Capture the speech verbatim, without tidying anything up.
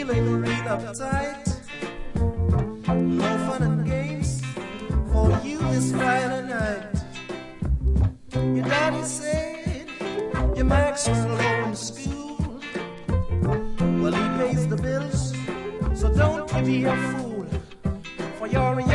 feeling real uptight. No fun and games for you this Friday night. Your daddy said your Max are low in school. Well, he pays the bills, so don't be a fool for your